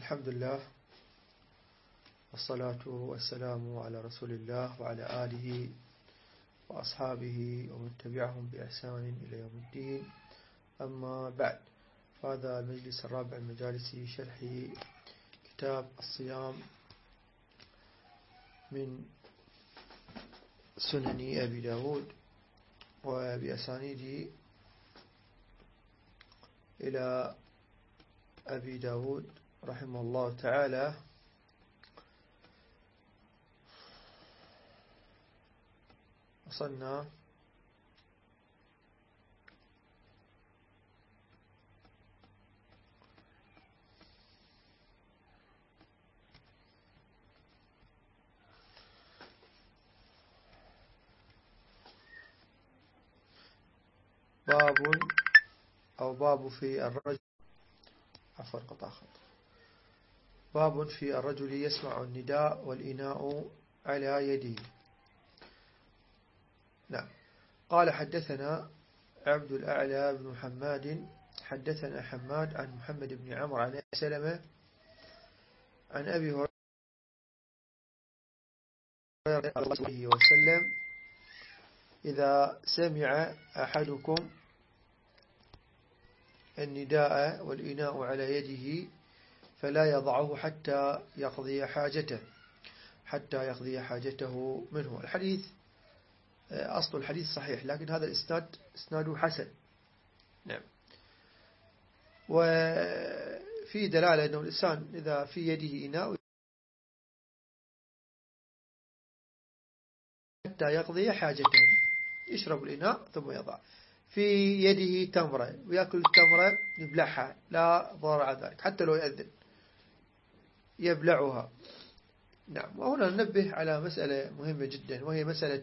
الحمد لله والصلاة والسلام على رسول الله وعلى آله وأصحابه ومن تبعهم بإحسان إلى يوم الدين. أما بعد، فهذا المجلس الرابع من مجالس شرح كتاب الصيام من سنن أبي داود وبأسانيده إلى أبي داود رحمه الله تعالى. وصلنا باب في الرجل باب في الرجل يسمع النداء والإناء على يده. نعم. قال حدثنا عبد الأعلى بن حماد حدثنا حماد عن محمد بن عمرو عن سلمة عن أبي هريرة عليه وسلم: إذا سمع أحدكم النداء والإناء على يده فلا يضعه حتى يقضي حاجته منه. الحديث أصل الحديث صحيح، لكن هذا الإسناد إسناده حسن. نعم. وفي دلالة أنه الإنسان إذا في يده إناء حتى يقضي حاجته، يشرب الإناء ثم يضع. في يده تمرة ويأكل التمرة يبلعها، لا ضرر على ذلك، حتى لو يأذن يبلعها. نعم. وهنا ننبه على مسألة مهمة جدا، وهي مسألة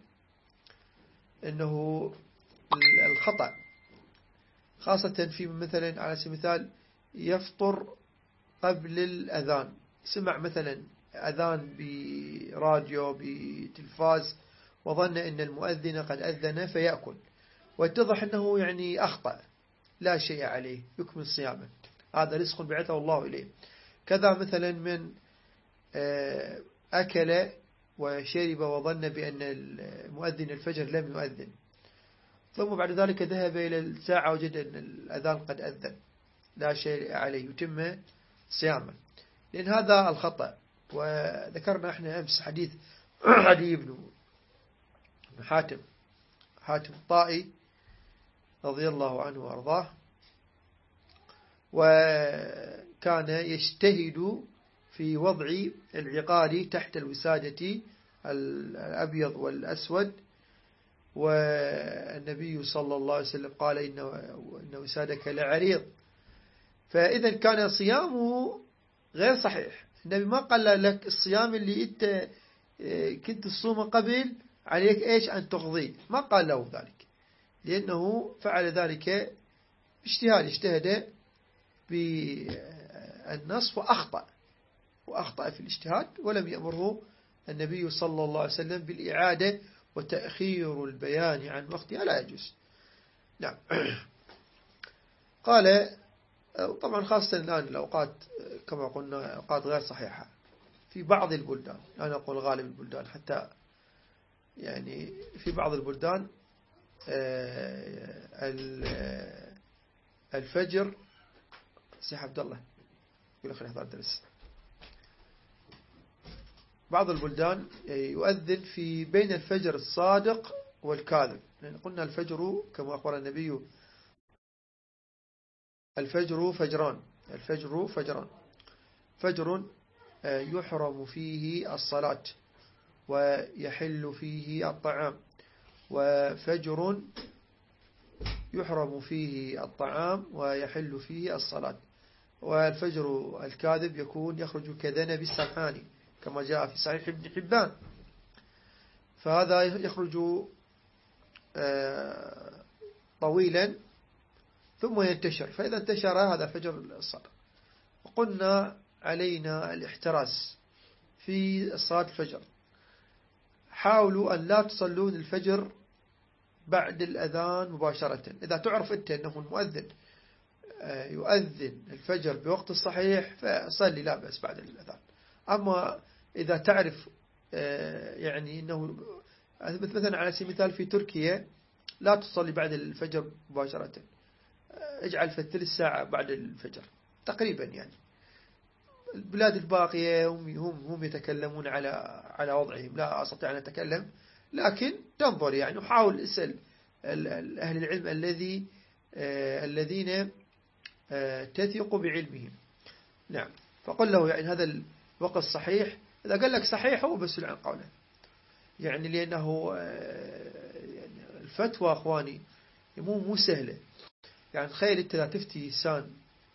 أنه الخطأ، خاصة في مثلا على سبيل المثال يفطر قبل الأذان، سمع مثلا أذان براديو بتلفاز وظن أن المؤذن قد أذن فيأكل، واتضح أنه يعني أخطأ، لا شيء عليه، يكمل صيامه، هذا رزق بعثه الله إليه. كذا مثلا من أكل وشرب وظن بأن المؤذن الفجر لم يؤذن، ثم بعد ذلك ذهب إلى الساعة وجد أن الأذان قد أذن، لا شيء عليه، يتم صيامه، لأن هذا الخطأ. وذكرنا احنا أمس حديث عدي بن حاتم الطائي رضي الله عنه وأرضاه، وكان يجتهد في وضع العقال تحت الوسادة الأبيض والأسود، والنبي صلى الله عليه وسلم قال إن وسادك لعريض، فإذا كان صيامه غير صحيح. النبي ما قال لك الصيام اللي أنت كنت تصوم قبل عليك إيش أن تقضيه، ما قال له ذلك، لأنه فعل ذلك اجتهد بالنص وأخطأ في الاجتهاد، ولم يأمره النبي صلى الله عليه وسلم بالإعادة، وتأخير البيان عن وقتها لا يجوز. نعم. قال طبعا خاصة الآن الأوقات كما قلنا أوقات غير صحيحة في بعض البلدان، لا نقول غالب البلدان، حتى يعني في بعض البلدان الفجر سيح عبد الله يقول أخي نحضر درس، بعض البلدان يؤذن في بين الفجر الصادق والكاذب، لأن قلنا الفجر كما أخبر النبي الفجر فجران، فجر يحرم فيه الصلاة ويحل فيه الطعام، وفجر يحرم فيه الطعام ويحل فيه الصلاة. والفجر الكاذب يخرج كذنب السمحان كما جاء في صحيح ابن حبان، فهذا يخرج طويلا ثم ينتشر، فإذا انتشر هذا فجر الصادق. وقلنا علينا الاحتراس في صلاة الفجر، حاولوا أن لا تصلون الفجر بعد الأذان مباشرة. إذا تعرف أنت أنه المؤذن يؤذن الفجر بوقت الصحيح فصلي لا بأس بعد الأذان. أما إذا تعرف يعني أنه مثلا على سبيل المثال في تركيا لا تصلي بعد الفجر مباشرة، اجعل في الثلث ساعة بعد الفجر تقريبا. يعني البلاد الباقية هم يتكلمون على وضعهم، لا أستطيع أن أتكلم، لكن تنظر يعني وحاول اسأل أهل العلم الذين تثق بعلمهم. نعم. فقل له يعني هذا الوقت صحيح، إذا قال لك صحيح هو بس عن قوله، يعني لأنه يعني الفتوى أخواني مو سهلة. يعني تخيل أنت لا تفتي إنسان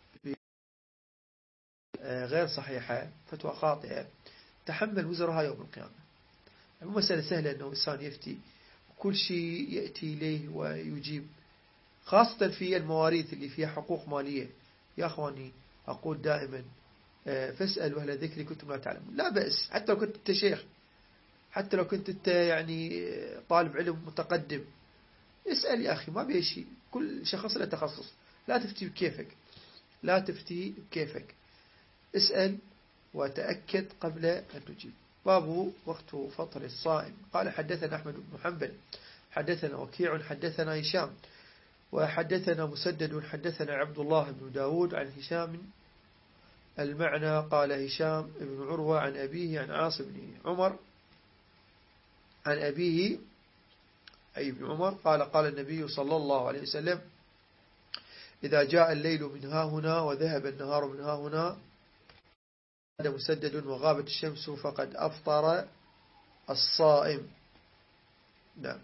غير صحيحة، فتوى خاطئة، تحمل وزرها يوم القيامة. مو مسألة سهلة أنه إنسان يفتي كل شيء يأتي إليه ويجيب، خاصة في المواريث اللي فيها حقوق مالية. يا أخواني أقول دائما فاسألوا أهل الذكر كنتم لا تعلمون. لا بأس حتى لو كنت أنت شيخ، حتى لو كنت أنت يعني طالب علم متقدم، اسأل يا أخي، ما بيه شيء، كل شخص له تخصص. لا تفتي بكيفك، لا تفتي بكيفك، اسأل وتأكد قبل أن تجيب. باب وقت فطر الصائم. قال حدثنا أحمد بن حنبل حدثنا وكيع حدثنا هشام وحدثنا مسدد حدثنا عبد الله بن داود عن هشام المعنى. قال هشام بن عروة عن أبيه عن عاصم بن عمر عن أبيه أي بن عمر قال قال النبي صلى الله عليه وسلم إذا جاء الليل من ها هنا وذهب النهار من ها هنا مسدد وغابت الشمس فقد أفطر الصائم. نعم.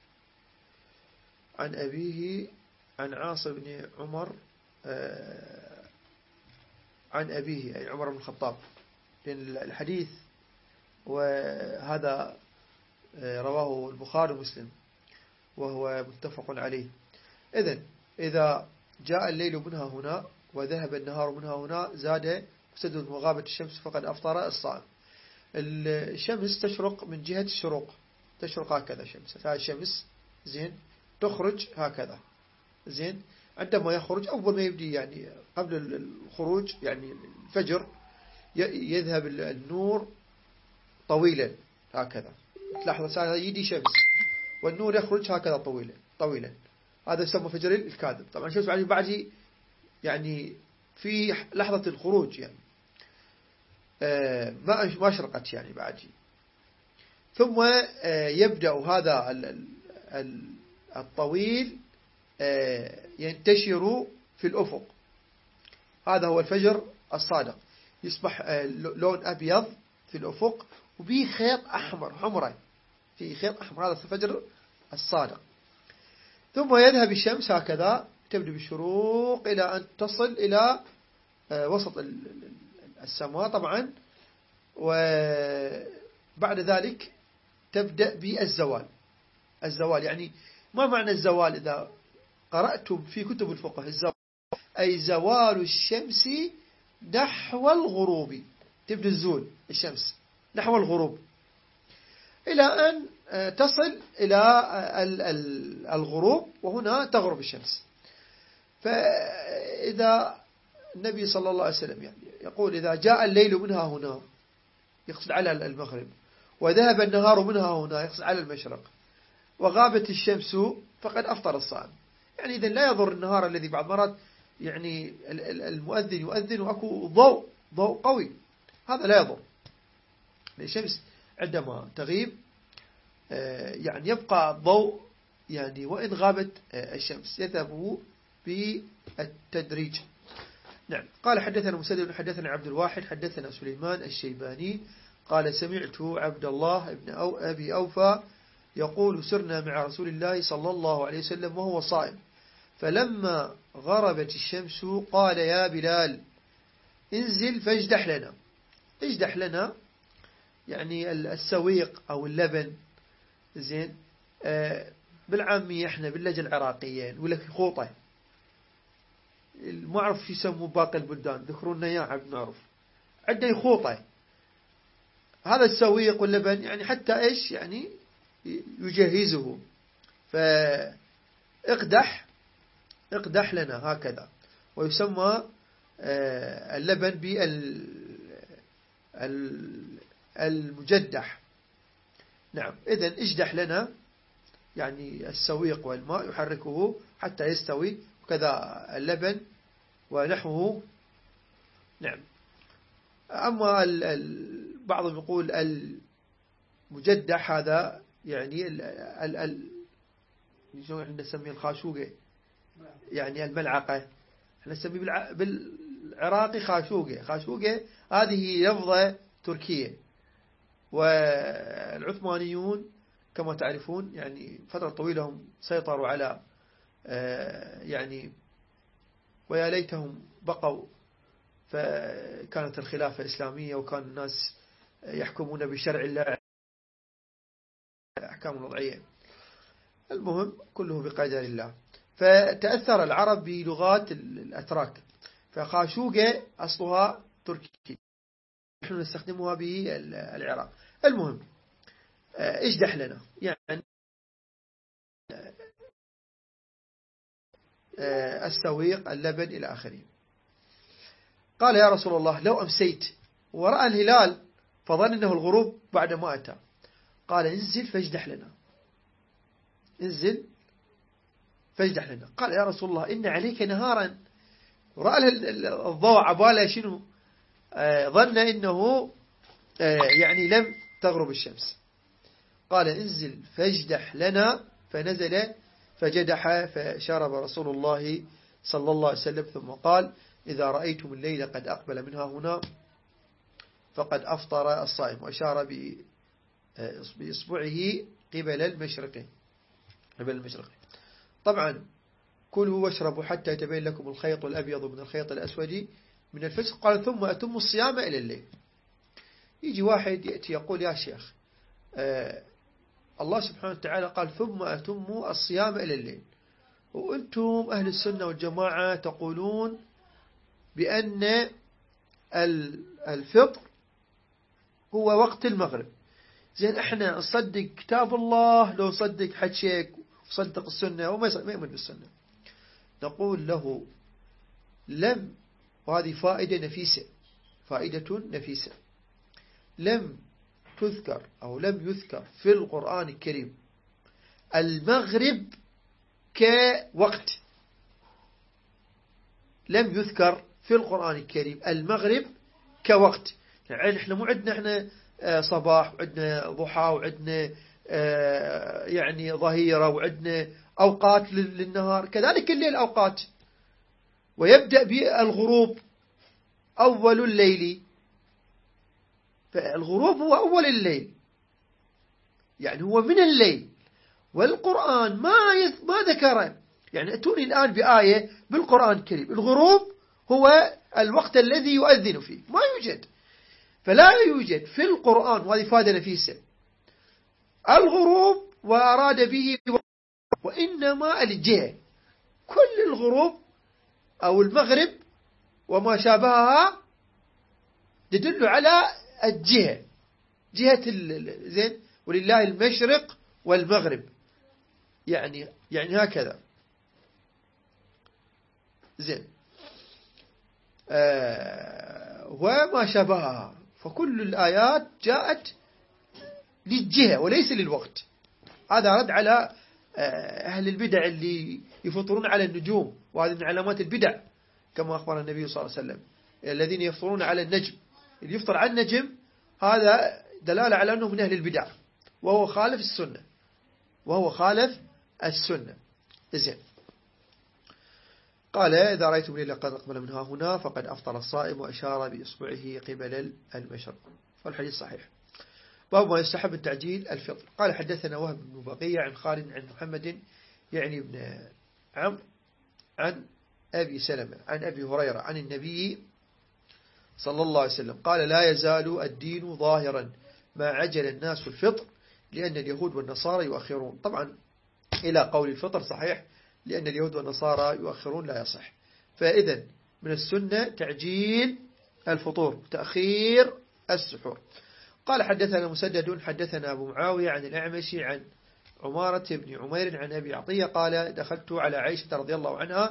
عن أبيه عن عاصم بن عمر عن أبيه أي عمر بن الخطاب، لأن الحديث وهذا رواه البخاري ومسلم وهو متفق عليه. إذا جاء الليل منها هنا وذهب النهار منها هنا زاد مسدد وغابت الشمس فقد أفطر الصائم. الشمس تشرق من جهة الشروق، تشرق هكذا شمس، هذه الشمس زين تخرج هكذا زين. عندما يخرج أول ما يبدي يعني قبل الخروج يعني الفجر يذهب النور طويلا هكذا، تلاحظ ساعة يدي شمس والنور يخرج هكذا طويلا، هذا يسمى فجر الكاذب. طبعا الشمس بعد يعني في لحظة الخروج يعني ما أشرقت يعني بعد، ثم يبدأ هذا الطويل ينتشر في الأفق. هذا هو الفجر الصادق، يصبح لون أبيض في الأفق وبه خيط أحمر حمرة، في خيط أحمر، هذا الفجر الصادق. ثم يذهب الشمس هكذا تبدأ بالشروق إلى أن تصل إلى وسط السماء طبعا، وبعد ذلك تبدأ بالزوال. الزوال يعني ما معنى الزوال؟ إذا قرأتم في كتب الفقه الزوال أي زوال الشمس نحو الغروب، تبدأ الزول الشمس نحو الغروب إلى أن تصل إلى الغروب، وهنا تغرب الشمس. فإذا النبي صلى الله عليه وسلم يعني يقول إذا جاء الليل منها هنا يقصد على المغرب، وذهب النهار منها هنا يقصد على المشرق، وغابت الشمس فقد أفطر الصائم. يعني إذن لا يضر النهار الذي بعض مرات يعني المؤذن يؤذن وأكو ضوء قوي، هذا لا يضر. الشمس عندما تغيب يعني يبقى الضوء، يعني وإن غابت الشمس يذهب بالتدريج. نعم. قال حدثنا مسدد حدثنا عبد الواحد حدثنا سليمان الشيباني قال سمعت عبد الله بن أبي أوفى يقول سرنا مع رسول الله صلى الله عليه وسلم وهو صائم، فلما غربت الشمس قال يا بلال انزل فاجدح لنا. اجدح لنا يعني السويق أو اللبن زين، بالعامية احنا باللهجة العراقية نقول لك خوطة، ما أعرف شو يسموا باقي البلدان، ذكرونا إياه عبد نعرف عندنا خوطة. هذا السويق واللبن يعني حتى إيش يعني يجهزه، فاقدح لنا هكذا. ويسمى اللبن بالمجدح. نعم. إذن اجدح لنا يعني السويق والماء يحركه حتى يستوي، وكذا اللبن ونحوه. نعم. أما بعضهم يقول المجدح هذا يعني شو احنا نسميه الخاشوقة، يعني الملعقة، احنا نسميه بالعراقي خاشوقة. خاشوقة هذه لفظة تركية، والعثمانيون كما تعرفون يعني فترة طويلة هم سيطروا على يعني، ويا ليتهم بقوا، فكانت الخلافة إسلامية وكان الناس يحكمون بشرع الله أحكام وضعية. المهم كله بقدر الله. فتأثر العرب بلغات الأتراك، فخاشوقة أصلها تركي، نحن نستخدمها بالعراق. المهم اجدح لنا يعني السويق، اللبن إلى آخره. قال يا رسول الله لو أمسيت ورأى الهلال فظن أنه الغروب بعد ما أتى، قال انزل فاجدح لنا، انزل فاجدح لنا. قال يا رسول الله إن عليك نهارا، ورأى الضوء عباله شنو، ظن إنه يعني لم تغرب الشمس. قال انزل فاجدح لنا، فنزل فجدح فشرب رسول الله صلى الله عليه وسلم، ثم قال إذا رأيتم الليل قد أقبل منها هنا فقد أفطر الصائم، وأشار بإصبعه قبل المشرق. طبعا كلوا واشربوا حتى يتبين لكم الخيط الأبيض من الخيط الأسود من الفجر، قال ثم أتموا الصيام إلى الليل. يجي واحد يأتي يقول يا شيخ الله سبحانه وتعالى قال ثم أتموا الصيام إلى الليل، وأنتم أهل السنة والجماعة تقولون بأن الفطر هو وقت المغرب. زين احنا نصدق كتاب الله لو صدق حكيك وصدق السنة وما يؤمن بالسنة؟ نقول له لم، وهذه فائدة نفيسة، لم تذكر أو لم يذكر في القرآن الكريم المغرب كوقت، لم يذكر في القرآن الكريم المغرب كوقت. يعني احنا مو عندنا احنا صباح وعندنا ضحى وعندنا يعني ظهيرة وعندنا أوقات للنهار، كذلك الليل أوقات، ويبدأ بالغروب أول الليل، فالغروب هو أول الليل يعني هو من الليل، والقرآن ما ذكره. يعني أتوني الآن بآية بالقرآن الكريم الغروب هو الوقت الذي يؤذن فيه، ما يوجد، فلا يوجد في القرآن، وهذه فائدة نفيسة، الغروب وأراد به وإنما الجهة، كل الغروب أو المغرب وما شابهها تدل على الجهة، جهة زين، ولله المشرق والمغرب، يعني هكذا زين وما شابهها، فكل الآيات جاءت للجهة وليس للوقت. هذا رد على أهل البدع اللي يفطرون على النجوم، وهذه من علامات البدع كما أخبر النبي صلى الله عليه وسلم، الذين يفطرون على النجم، اللي يفطر على النجم هذا دلالة على أنه من أهل البدع، وهو خالف السنة. زين. قال إذا رأيتم الليل قد أقبل منها هنا فقد أفطر الصائم، وأشار بإصبعه قبل المشرق، والحديث صحيح. باب ما يستحب التعجيل الفطر. قال حدثنا وهب بن بقية عن خالد عن محمد يعني بن عمرو عن أبي سلمة عن أبي هريرة عن النبي صلى الله عليه وسلم قال لا يزال الدين ظاهرا ما عجل الناس في الفطر لأن اليهود والنصارى يؤخرون. طبعا إلى قول الفطر صحيح، لأن اليهود والنصارى يؤخرون لا يصح. فإذا من السنة تعجيل الفطور، تأخير السحور. قال حدثنا مسدد حدثنا أبو معاوية عن الأعمش عن عمارة بن عمير عن أبي عطية قال دخلت على عائشة رضي الله عنها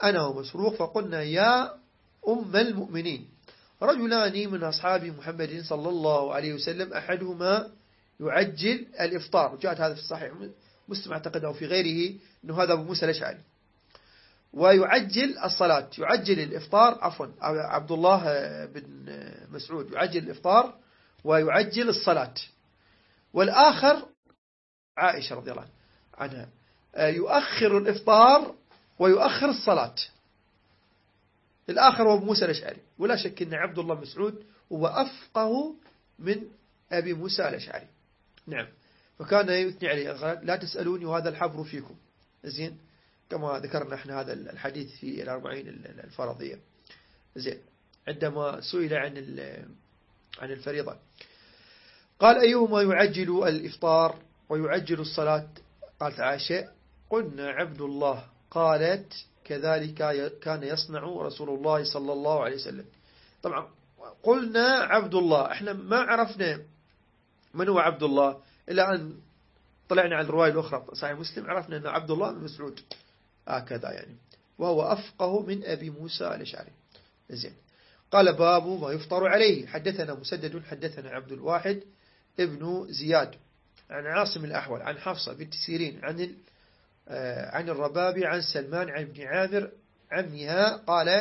أنا ومسروق فقلنا يا أم المؤمنين رجلان من أصحاب محمد صلى الله عليه وسلم أحدهما يعجل الإفطار. جاءت هذا في الصحيح مسلم أعتقد أو في غيره أنه هذا أبو موسى الأشعري. ويعجل الصلاة، يعجل الإفطار عفوا عبد الله بن مسعود يعجل الإفطار ويعجل الصلاة. والآخر عائشة رضي الله عنها يؤخر الإفطار ويؤخر الصلاة. الآخر هو أبو موسى الأشعري. ولا شك أن عبد الله مسعود هو أفقه من أبي موسى الأشعري. نعم. فكان يثني عليه لا تسألوني وهذا الحبر فيكم. زين كما ذكرنا احنا هذا الحديث في الأربعين الفرضية. زين عندما سئل عن الفريضة قال أيهما يعجل الإفطار ويعجل الصلاة؟ قالت عائشة قلنا عبد الله. قالت كذلك كان يصنع رسول الله صلى الله عليه وسلم. طبعا قلنا عبد الله، احنا ما عرفنا من هو عبد الله إلا أن طلعنا على الرواية الأخرى صحيح مسلم عرفنا أن عبد الله بن مسعود هكذا يعني، وهو أفقه من أبي موسى الأشعري. زين. قال باب ما يفطر عليه. حدثنا مسدد حدثنا عبد الواحد ابن زياد عن عاصم الأحول عن حفصة بنت سيرين عن الربابي عن سلمان عن ابن عامر عمها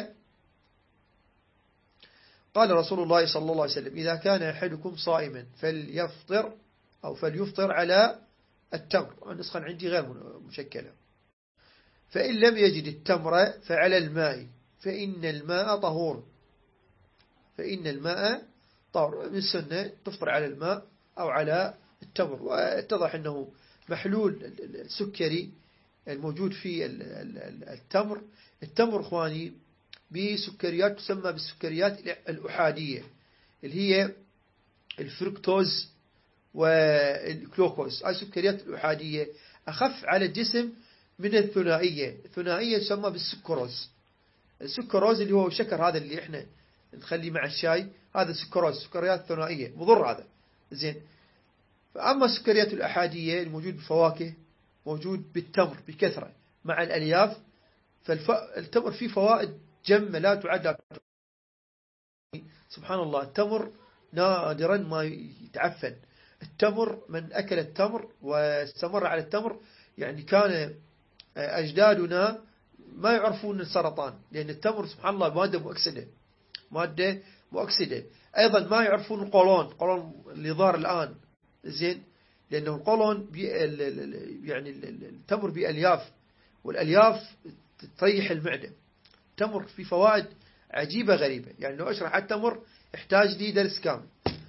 قال رسول الله صلى الله عليه وسلم إذا كان أحدكم صائما فليفطر على التمر. النسخة عندي غير مشكلة. فإن لم يجد التمر فعلى الماء فإن الماء طهور. من السنة تفطر على الماء أو على التمر. واتضح أنه محلول السكري الموجود في التمر إخواني بسكريات تسمى بالسكريات الأحادية اللي هي الفركتوز والكلوكوز. هاي السكريات الأحادية أخف على الجسم من الثنائية. الثنائية تسمى بالسكروز. السكروز اللي هو الشكر هذا اللي احنا نخليه مع الشاي هذا سكريات ثنائية مضر هذا. زين. فأما السكريات الأحادية الموجود بالفواكه موجود بالتمر بكثرة مع الألياف. فالتمر فيه فوائد جمة لا تعد. سبحان الله التمر نادرا ما يتعفن. التمر من أكل التمر واستمر على التمر يعني كان أجدادنا ما يعرفون السرطان لأن التمر سبحان الله مادة مؤكسدة. أيضا ما يعرفون القولون اللي ظهر الآن. زين. لأنه القولون يعني التمر بألياف والألياف تريح المعدة. التمر في فوائد عجيبة غريبة يعني لو أشرح التمر يحتاج لي درس كامل.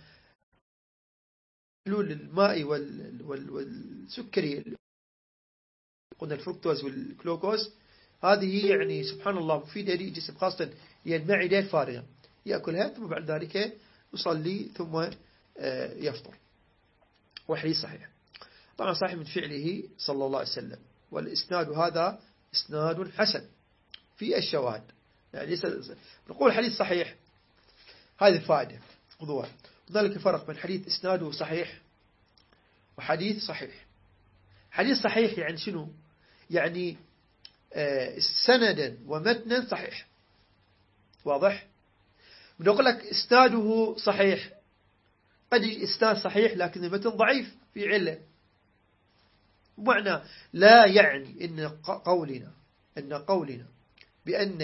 محلول المائي والسكري قلنا الفركتوز والكلوكوز هذه يعني سبحان الله مفيدة للجسم خاصة هي المعدة الفارغة يأكلها ثم بعد ذلك يصلي ثم يفطر. وحديث صحيح طبعا صحيح من فعله صلى الله عليه وسلم. والإسناد هذا إسناد حسن في الشواهد يعني نقول حديث صحيح هذه الفائدة خذوها. وذلك الفرق بين حديث إسناده صحيح وحديث صحيح. حديث صحيح يعني شنو؟ يعني سندا ومتنا صحيح. واضح؟ بنقول لك إسناده صحيح قد يجي إسناد صحيح لكن المتن ضعيف في علة. معنى لا يعني إن قولنا بأن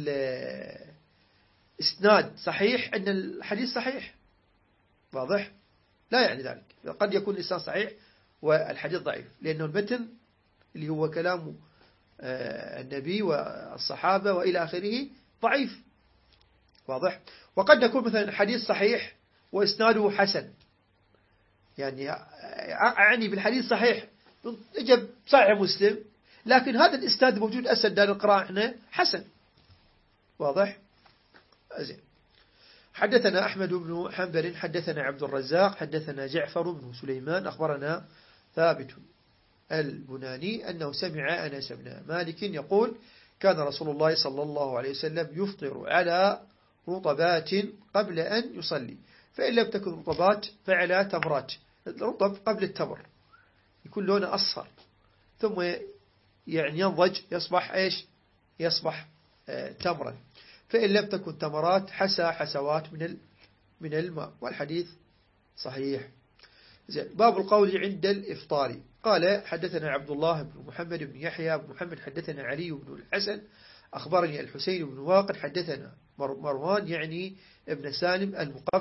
الإسناد صحيح أن الحديث صحيح. واضح؟ لا يعني ذلك. قد يكون الإسناد صحيح والحديث ضعيف لأنه المتن اللي هو كلام النبي والصحابة وإلى آخره ضعيف. واضح؟ وقد يكون مثلا حديث صحيح وإسناده حسن. يعني أعني بالحديث صحيح اجب صحيح مسلم لكن هذا الإسناد موجود أسد دار القراءة احنا حسن. واضح؟ زين. حدثنا أحمد بن حنبل حدثنا عبد الرزاق حدثنا جعفر بن سليمان أخبرنا ثابت البناني أنه سمع أنس بن مالك يقول كان رسول الله صلى الله عليه وسلم يفطر على رطبات قبل أن يصلي فإن لم تكن رطبات فعلى تمرات. الرطب قبل التمر يكون لونه أصفر ثم يعني ينضج يصبح إيش؟ يصبح تمرا، فإن لم تكن تمرات حسى حسوات من الماء، والحديث صحيح. زين. باب القول عند الإفطار. قال حدثنا عبد الله بن محمد بن يحيى بن محمد حدثنا علي بن الحسن أخبرني الحسين بن واقد حدثنا مروان يعني ابن سالم المقف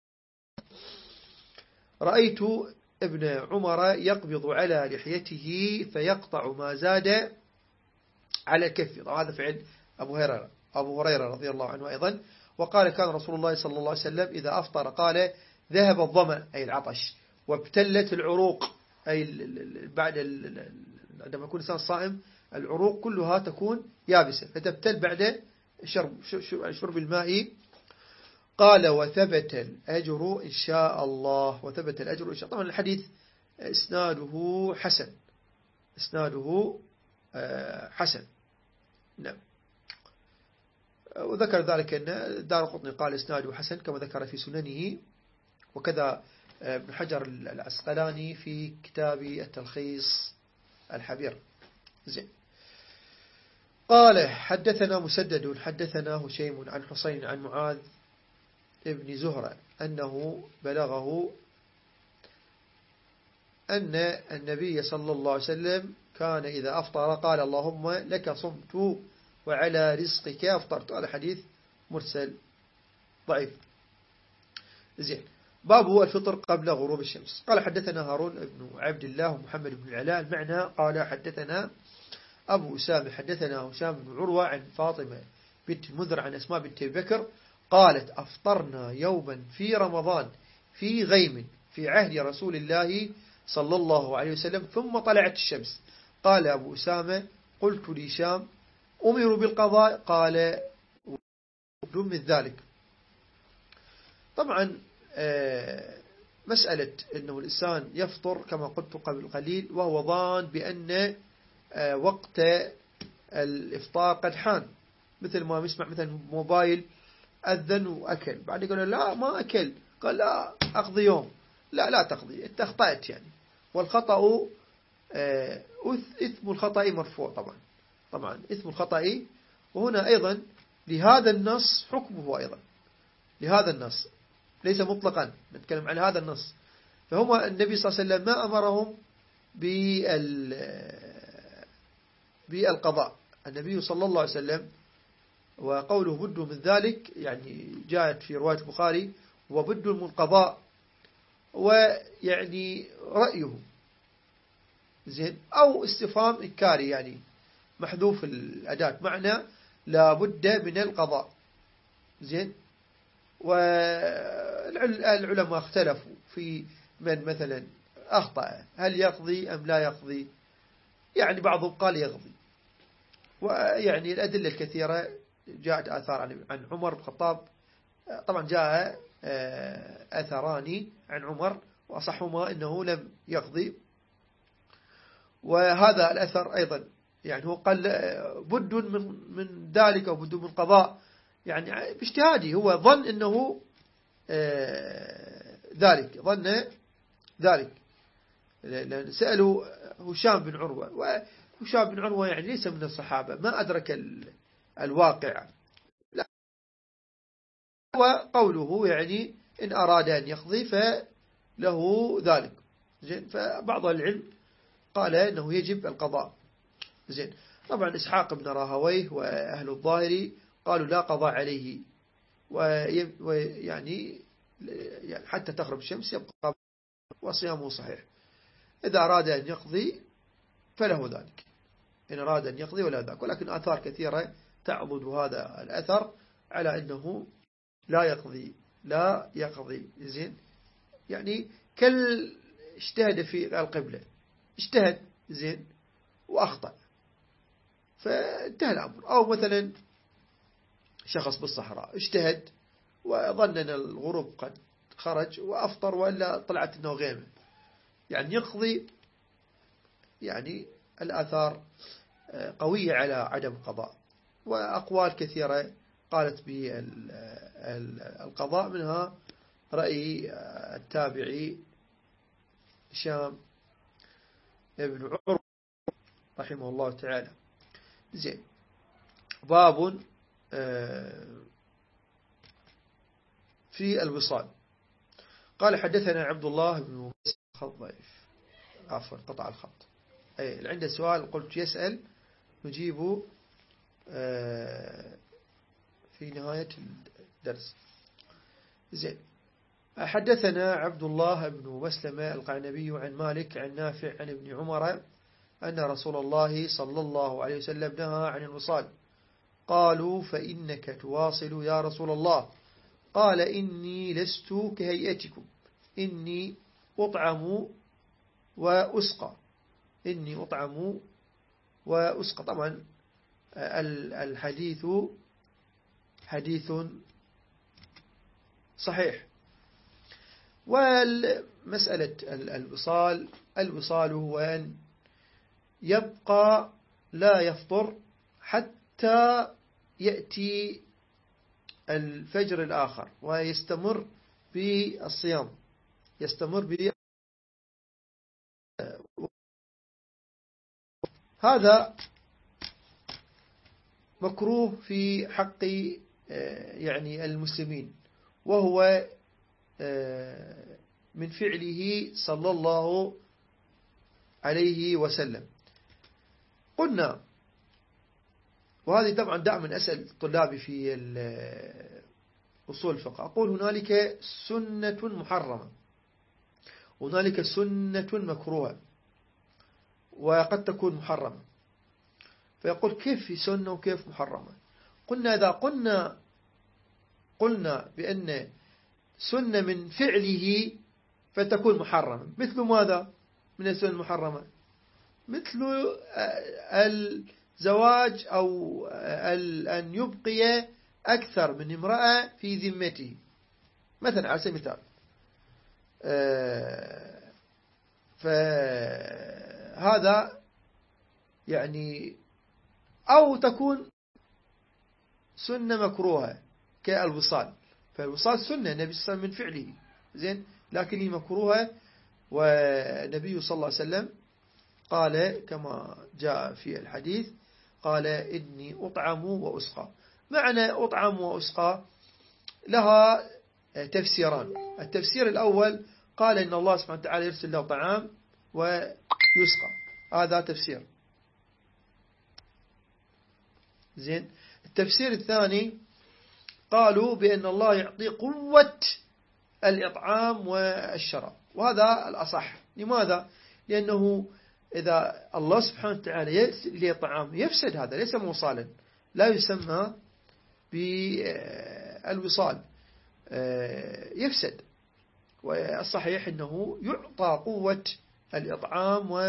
رأيت ابن عمر يقبض على لحيته فيقطع ما زاد على الكف. هذا فعل أبو هريرة رضي الله عنه أيضا. وقال كان رسول الله صلى الله عليه وسلم إذا أفطر قال ذهب الظمأ أي العطش وابتلت العروق أي بعد عندما يكون الإنسان صائم العروق كلها تكون يابسة فتبتل بعد شرب الماء. قال وثبت الأجر إن شاء الله. وثبت الأجر إن شاء الله. طبعا الحديث إسناده حسن. إسناده حسن. نعم. وذكر ذلك أن الدارقطني قال إسناده حسن كما ذكر في سننه، وكذا ابن حجر العسقلاني في كتاب التلخيص الحبير. زين. قال حدثنا مسدد حدثنا هشيم عن حسين عن معاذ ابن زهرة أنه بلغه أن النبي صلى الله عليه وسلم كان إذا أفطر قال اللهم لك صمت وعلى رزقك أفطرت. هذا حديث مرسل ضعيف. زين. باب الفطر قبل غروب الشمس. قال حدثنا هارون بن عبد الله ومحمد بن العلاء المعنى. قال حدثنا أبو أسامة حدثنا هشام بن عروة عن فاطمة بنت المنذر عن أسماء بنت بكر قالت أفطرنا يوما في رمضان في غيم في عهد رسول الله صلى الله عليه وسلم ثم طلعت الشمس. قال أبو أسامة قلت لهشام أمروا بالقضاء قال من ذلك. طبعا مسألة أنه الإنسان يفطر كما قلت قبل قليل وهو ظان بأن وقت الإفطار قد حان، مثل ما يسمع مثلا موبايل أذن وأكل بعد يقول لا ما أكل، قال لا أقضي يوم، لا تقضي، أنت أخطأت يعني. والخطأ إثم الخطأ مرفوع. طبعا إثم الخطأ. وهنا أيضا لهذا النص حكمه أيضا لهذا النص ليس مطلقا، نتكلم عن هذا النص. فهم النبي صلى الله عليه وسلم ما أمرهم بالقضاء. النبي صلى الله عليه وسلم وقوله بد من ذلك يعني جاءت في رواية البخاري وبد من قضاء، ويعني رأيه زين أو استفهام إنكاري يعني محذوف الأداة معنى لا بد من القضاء. زين. والعلماء اختلفوا في من مثلا أخطأ هل يقضي أم لا يقضي. يعني بعضهم قال يقضي، ويعني الأدلة الكثيرة جاءت آثار عن عمر بن الخطاب. طبعا جاء أثران عن عمر وأصحهما أنه لم يقضي، وهذا الأثر أيضا يعني هو قال بد من ذلك أو بد من قضاء، يعني باجتهاده هو ظن أنه ظن ذلك. لأن سألوا هشام بن عروة، وهشام بن عروة يعني ليس من الصحابة ما أدرك الواقع. لا، وقوله يعني إن أراد أن يقضي فله ذلك. زين. فبعض العلم قال إنه يجب القضاء. زين. طبعا إسحاق بن راهويه وأهل الظاهر قالوا لا قضاء عليه، ويعني حتى تغرب الشمس يبقى وصيامه صحيح. إذا أراد أن يقضي فله ذلك، إن أراد أن يقضي ولا ذاك. ولكن آثار كثيرة تعضد هذا الأثر على أنه لا يقضي. زين. يعني اجتهد في القبلة، اجتهد زين وأخطأ فانتهى الأمر. أو مثلا شخص بالصحراء اجتهد وظن أن الغروب قد خرج وأفطر وإلا طلعت أنه غيمة، يعني يقضي. يعني الآثار قوية على عدم القضاء، وأقوال كثيرة قالت بالقضاء، منها رأي التابعي هشام ابن عروة رحمه الله تعالى. زين. باب في الوصال. قال حدثنا عبد الله بن خط ضعيف، عفوا قطع الخط. اللي عنده سؤال قلت يسأل نجيبه في نهاية الدرس. زين. حدثنا عبد الله بن مسلمة القعنبي عن مالك عن نافع عن ابن عمر أن رسول الله صلى الله عليه وسلم نهى عن الوصال. قالوا فإنك تواصل يا رسول الله. قال إني لست كهيئتكم، إني أطعم وأسقى. إني أطعم وأسقى. طبعا الحديث حديث صحيح. والمسألة الوصال هو أن يبقى لا يفطر حتى يأتي الفجر الآخر ويستمر بالصيام، يستمر هذا مكروه في حق يعني المسلمين، وهو من فعله صلى الله عليه وسلم. قلنا، وهذه طبعا دائما أسأل طلابي في أصول الفقه، أقول هنالك سنة محرمة، هنالك سنة مكروهة، وقد تكون محرمة. فيقول كيف في سنة وكيف محرمة؟ قلنا إذا قلنا بأن سنة من فعله فتكون محرمة. مثل ماذا من السنة المحرمة؟ مثل الزواج أو أن يبقي أكثر من امرأة في ذمته مثلا، على سبيل المثال. فهذا يعني، أو تكون سنة مكروهة كالوصال. فالوصال سنة النبي صلى الله عليه وسلم من فعله، زين، لكن هي مكروهة. والنبي صلى الله عليه وسلم قال كما جاء في الحديث، قال إني أطعم وأسقى. معنى أطعم وأسقى لها تفسيران. التفسير الأول قال إن الله سبحانه وتعالى يرسل له طعام ويسقى، هذا تفسير. زين. التفسير الثاني قالوا بأن الله يعطي قوة الإطعام والشراب، وهذا الأصح. لماذا؟ لأنه إذا الله سبحانه وتعالى يرسل إليه طعام يفسد، هذا ليس موصالا، لا يسمى بالوصال، يفسد. والصحيح أنه يعطى قوة الإطعام و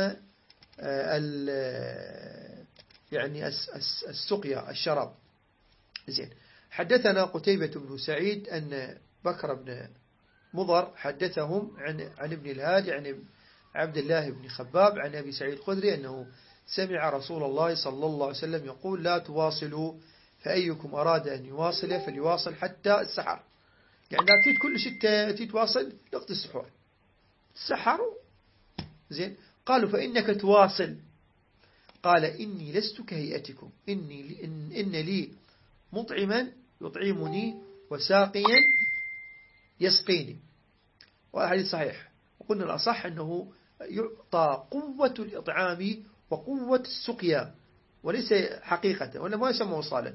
يعني السقيا، الشراب. زين. حدثنا قتيبة بن سعيد أن بكر بن مضر حدثهم عن ابن الهادي عن عبد الله بن خباب عن أبي سعيد الخدري أنه سمع رسول الله صلى الله عليه وسلم يقول لا تواصلوا، فأيكم أراد أن يواصل فليواصل حتى السحر. يعني لا تريد كل شيء تتواصل وقت السحور، السحر. زين. قالوا فإنك تواصل. قال إني لست كهيئتكم، إن لي مطعما يطعمني وساقيا يسقيني. وهذا حديث صحيح. وقلنا الأصح أنه يعطى قوة الإطعام وقوة السقيا، وليس حقيقة، ولا ما يسمى وصالا.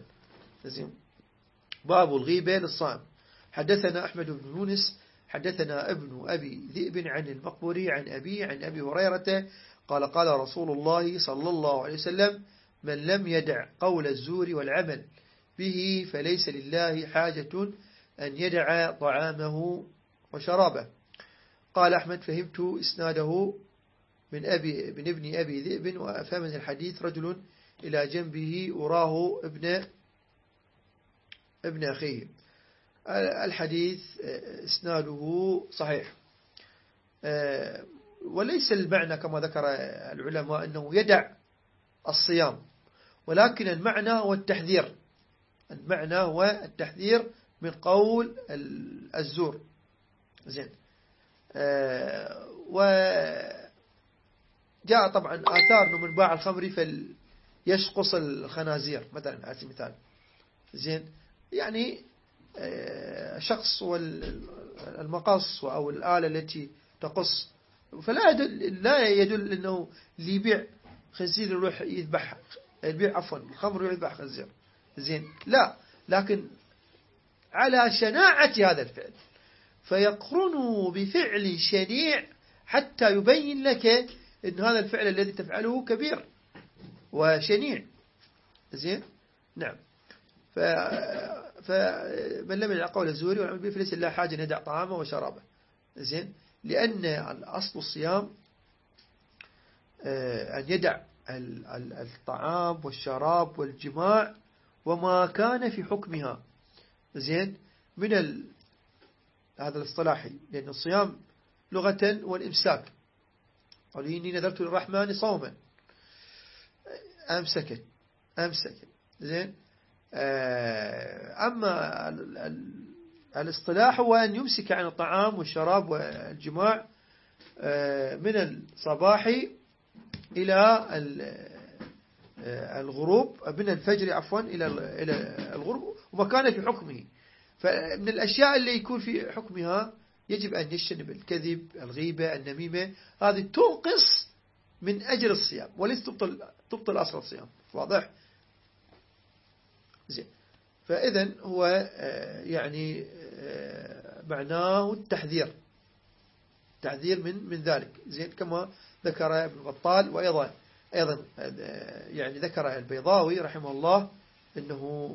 باب الغيبة للصائم. حدثنا أحمد بن يونس حدثنا ابن أبي ذئب عن المقبري عن أبي هريرة قال قال رسول الله صلى الله عليه وسلم من لم يدع قول الزور والعمل به فليس لله حاجة أن يدع طعامه وشرابه. قال أحمد فهمت إسناده من ابن أبي ذئب، وأفهمني الحديث رجل إلى جنبه أراه ابن أخيه. الحديث إسناده صحيح، وليس المعنى كما ذكر العلماء أنه يدع الصيام، ولكن المعنى هو التحذير، المعنى هو التحذير من قول الزور. زين. وجاء طبعا آثار من باع الخمر فليشقص الخنازير مثلا، على سبيل المثال. زين، يعني شخص والمقص أو الآلة التي تقص، لا يدل أنه اللي يبيع خنزير يروح يذبح، يبيع عفوا الخمر يذبح خنزير. زين، لا، لكن على شناعة هذا الفعل، فيقرن بفعل شنيع حتى يبين لك أن هذا الفعل الذي تفعله كبير وشنيع. زين، نعم. فمن لم يدع قول الزور والعمل به فليس إلا حاجة أن يدع طعامه وشرابه. زين، لأن الأصل الصيام أن يدع الطعام والشراب والجماع وما كان في حكمها. زين، من هذا الاصطلاحي، لأن الصيام لغة والإمساك، قال إني نذرت للرحمن صوما، أمسكت. زين، أما الاصطلاح هو أن يمسك عن الطعام والشراب والجماع من الصباح إلى الغروب، من الفجر عفوا إلى الغروب، وما كان في حكمه. فمن الأشياء اللي يكون في حكمها يجب أن يجتنب الكذب، الغيبة، النميمة، هذه تنقص من أجل الصيام وليس تبطل أصل الصيام. واضح؟ زين، فإذن هو يعني معناه التحذير من ذلك. زين، كما ذكر ابن بطال، وأيضا يعني ذكر البيضاوي رحمه الله أنه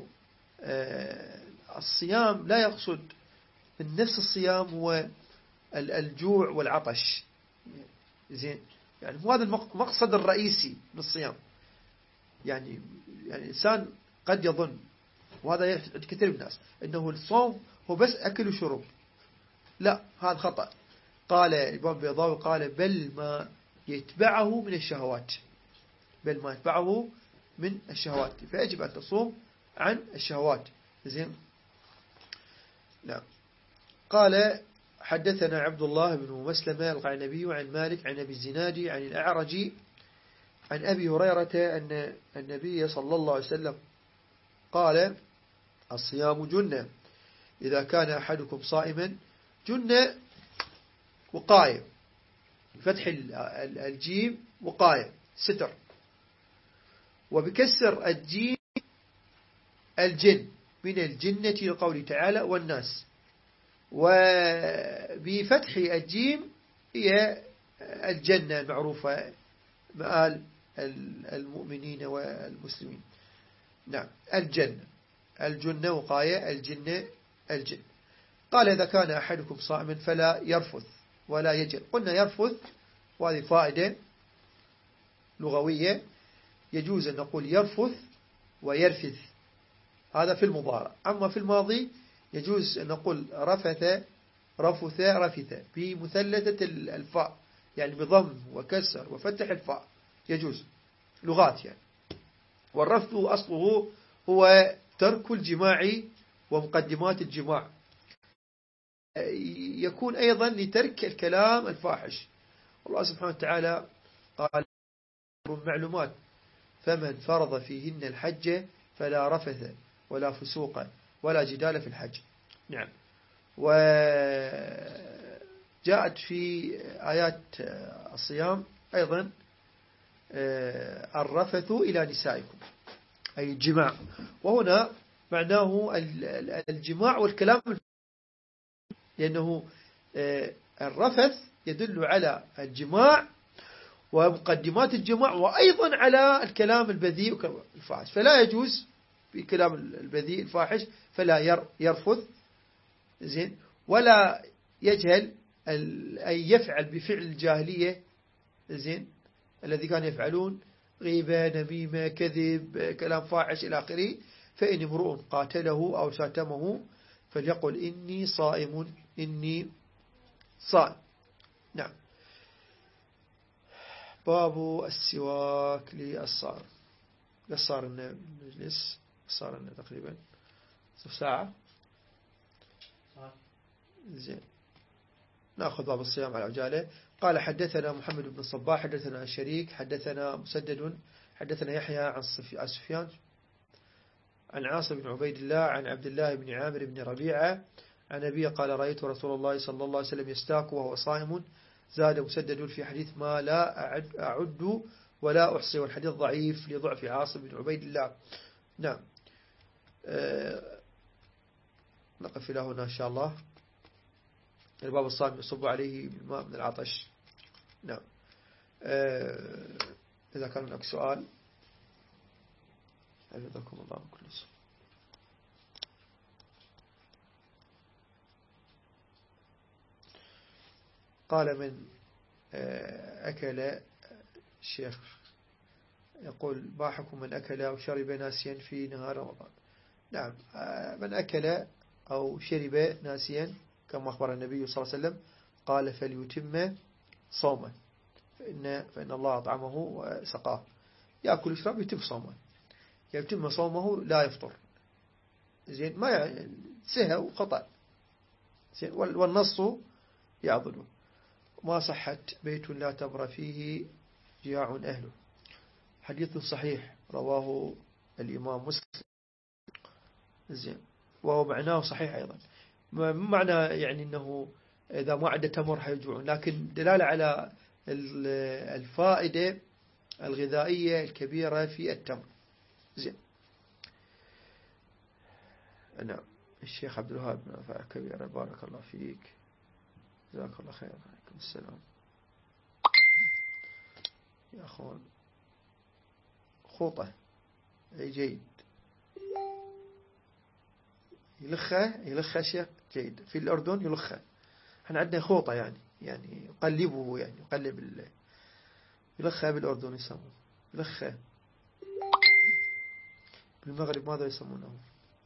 الصيام لا يقصد من نفس الصيام هو الجوع والعطش. زين، يعني هذا المقصد الرئيسي من الصيام. يعني الإنسان قد يظن، وهذا عند كثير من الناس، أنه الصوم هو بس أكل وشرب. لا، هذا خطأ. قال الإمام البيضاوي قال بل ما يتبعه من الشهوات، فيجب أن تصوم عن الشهوات. زين، نعم. قال حدثنا عبد الله بن مسلمة القعنبي عن مالك عن أبي الزناد عن الأعرج عن أبي هريرة أن النبي صلى الله عليه وسلم قال الصيام جنة، إذا كان أحدكم صائما جنة، وقاية، فتح الجيم وقاية ستر، وبكسر الجيم الجن، من الجنة لقوله تعالى والناس، وبفتح الجيم هي الجنة المعروفة مآل المؤمنين والمسلمين. نعم، الجنة وقاية، الجن. قال إذا كان أحدكم صائما فلا يرفث ولا يجر. قلنا يرفث، وهذه فائدة لغوية، يجوز أن نقول يرفث ويرفث، هذا في المضارع. أما في الماضي يجوز أن نقول رفث بمثلثة الفاء، يعني بضم وكسر وفتح الفاء، يجوز لغات يعني. والرفث أصله هو ترك الجماع ومقدمات الجماع، يكون أيضا لترك الكلام الفاحش. الله سبحانه وتعالى قال معلومات فمن فرض فيهن الحج فلا رفث ولا فسوق ولا جدال في الحج. نعم. وجاءت في آيات الصيام أيضا الرفث إلى نسائكم، أي الجماع، وهنا معناه الجماع والكلام، لأنه الرفث يدل على الجماع ومقدمات الجماع، وأيضا على الكلام البذيء الفاحش، فلا يجوز في كلام البذيء الفاحش، فلا يرفث. زين، ولا يجهل أي يفعل بفعل الجاهلية، زين، الذي كانوا يفعلون غيبة، نميمة، كذب، كلام فاحش إلى آخره. فإن امرؤ قاتله أو شاتمه فليقل إني صائم، إني صائم. نعم. باب السواك للصائم. قصار المجلس، قصار لنا تقريبا ساعة. زين، نأخذ باب الصيام على عجالة. قال حدثنا محمد بن الصباح حدثنا الشريك حدثنا مسدد حدثنا يحيى عن سفيان عن عاصم بن عبيد الله عن عبد الله بن عامر بن ربيعة عن أبي قال رأيت رسول الله صلى الله عليه وسلم يستاك وهو صائم. زاد مسدد في حديث ما لا أعد ولا أحصي، والحديث ضعيف لضعف عاصم بن عبيد الله. نعم. نقف إلى هنا إن شاء الله. الباب الصائم يصب عليه بالماء من العطش. نعم. إذا كان هناك سؤال حفظكم الله بكل سوء. قال من أكل الشيخ يقول ما حكم من أكل أو شرب ناسيا في نهار رمضان؟ نعم، من أكل أو شرب ناسيا كما أخبر النبي صلى الله عليه وسلم قال فليتم صوما فإن الله أطعمه وسقاه. يأكل ويشرب يتم صومه، يتم صومه لا يفطر. زين، ما يعني سهى وخطأ. زين، والنص يعضله. ما صحت بيت لا تبر فيه جياع أهله. حديث صحيح رواه الإمام مسلم. زين، وهو معناه صحيح أيضا. معنى يعني أنه إذا ما عنده تمر حيجوعون، لكن دلالة على الفائدة الغذائية الكبيرة في التمر. زين. نعم. الشيخ عبد الوهاب نافع كبيرة بارك الله فيك، جزاك الله خير. عليكم السلام يا أخوان. خوطة أي جيد، يلخها شيء جيد. في الأردن يلخها، احنا عندنا خوطة يعني يقلبه، يعني يقلب يلخها بالأردن يسموه يلخها. بالمغرب ماذا يسمونه؟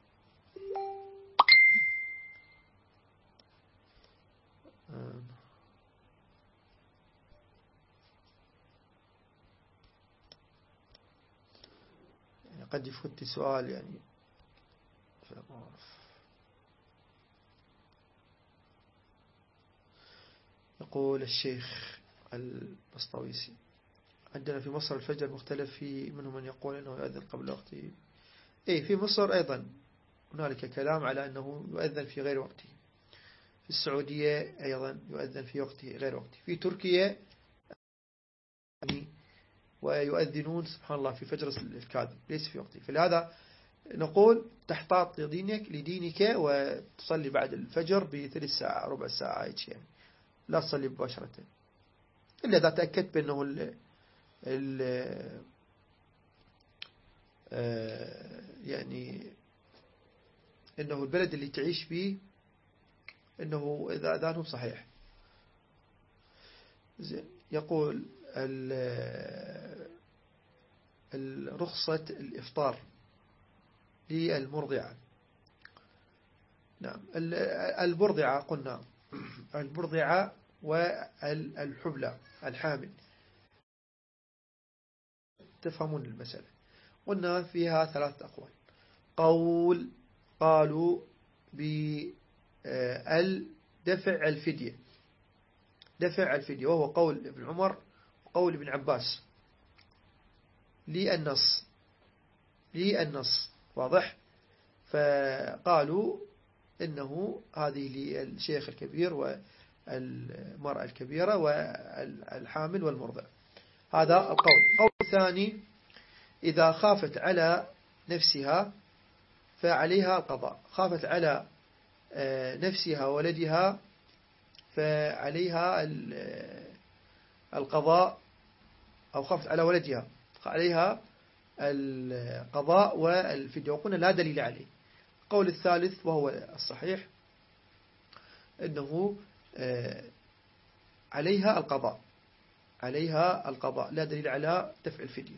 يعني قد يفوت سؤال يعني فما أعرف. يقول الشيخ البسطويسي عندنا في مصر الفجر مختلف، في منهم من يقول أنه يؤذن قبل وقته. في مصر أيضا هنالك كلام على أنه يؤذن في غير وقته. في السعودية أيضا يؤذن في وقته غير وقته. في تركيا ويؤذنون سبحان الله في فجر الكاذب ليس في وقته. فلهذا نقول تحتاط لدينك وتصلي بعد الفجر بثلث ساعة ربع ساعة هيك يعني، لا تصلي مباشرة إلا إذا تأكدت بأنه يعني إنه البلد اللي تعيش فيه إنه إذا أذانه صحيح. يقول رخصة الإفطار للمرضعة. نعم، المرضعة قلنا المرضعة والحبلى الحامل تفهمون المسألة. قلنا فيها ثلاثة أقوال. قالوا بدفع الفدية، دفع الفدية، وهو قول ابن عمر وقول ابن عباس للنص واضح. فقالوا إنه هذه للشيخ الكبير والمرأة الكبيرة والحامل والمرضع. هذا القول. القول الثاني إذا خافت على نفسها فعليها القضاء، خافت على نفسها وولدها فعليها القضاء، أو خافت على ولدها عليها القضاء والفدية، وقلنا لا دليل عليه. القول الثالث وهو الصحيح أنه عليها القضاء لا دليل على دفع الفدية.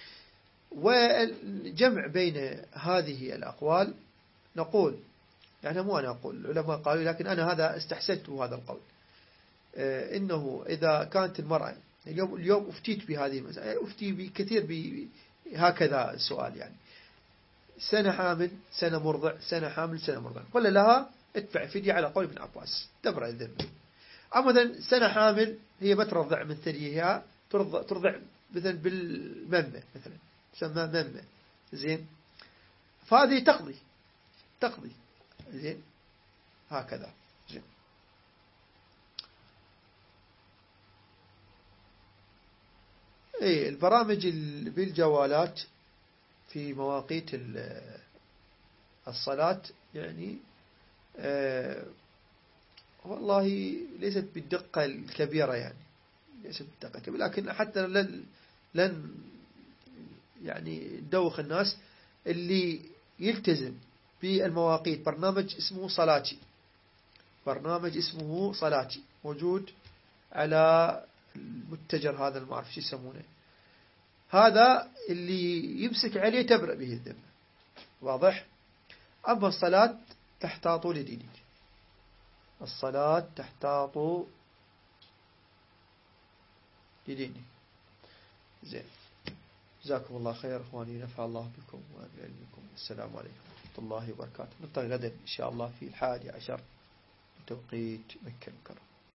والجمع بين هذه الأقوال نقول يعني مو أنا أقول، العلماء قالوا لكن أنا هذا استحسنت هذا القول، إنه إذا كانت المرأة اليوم أفتيت بهذه المسألة، أفتي بكثير بهكذا السؤال يعني سنة حامل سنة مرضع سنة حامل سنة مرضع، قل لها ادفع فدية على قول ابن عباس تبرأ الذنب. مثلا سنة حامل هي ما ترضع من ثديها، ترضع مثلا بالممة مثلا تسمى ممة. زين، فهذه تقضي زين هكذا. زين. اي البرامج بالجوالات في مواقيت الصلاة يعني والله ليست بالدقة الكبيرة، يعني ليست بالدقة الكبيرة، لكن حتى لن يعني ندوخ الناس. اللي يلتزم بالمواقيت برنامج اسمه صلاتي موجود على المتجر هذا، المعرف شو يسمونه، هذا اللي يمسك عليه تبرأ به الذمة. واضح؟ أما الصلاة تحتاط لدينك، الصلاة تحتاط لدينك. زين. جزاكم الله خير أخواني، نفع الله بكم وبعلمكم. السلام عليكم ورحمة الله وبركاته. نلتقي غدا إن شاء الله في 11 بتوقيت مكة المكرمة.